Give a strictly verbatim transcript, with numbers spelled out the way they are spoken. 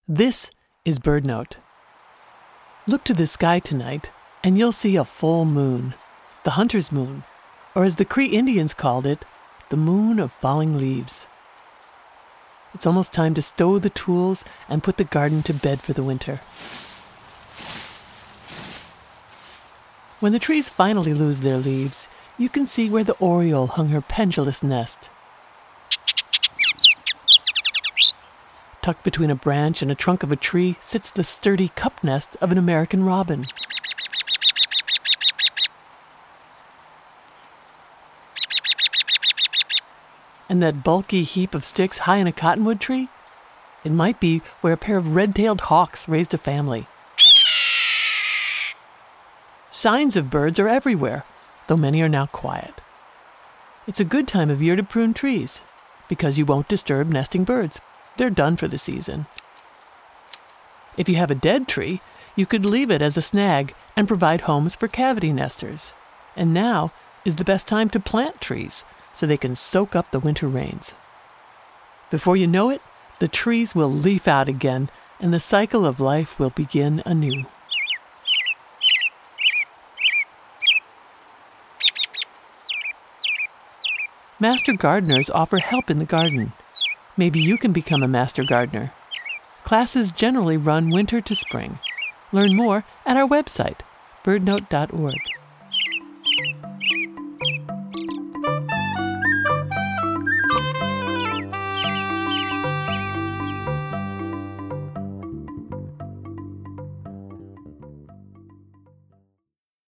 This is BirdNote. Look to the sky tonight, and you'll see a full moon, the hunter's moon, or as the Cree Indians called it, the moon of falling leaves. It's almost time to stow the tools and put the garden to bed for the winter. When the trees finally lose their leaves, you can see where the oriole hung her pendulous nest. Tucked between a branch and a trunk of a tree sits the sturdy cup nest of an American robin. And that bulky heap of sticks high in a cottonwood tree? It might be where a pair of red-tailed hawks raised a family. Signs of birds are everywhere, though many are now quiet. It's a good time of year to prune trees, because you won't disturb nesting birds. They're done for the season. If you have a dead tree, you could leave it as a snag and provide homes for cavity nesters. And now is the best time to plant trees so they can soak up the winter rains. Before you know it, the trees will leaf out again and the cycle of life will begin anew. Master gardeners offer help in the garden. Maybe you can become a master gardener. Classes generally run winter to spring. Learn more at our website, bird note dot org.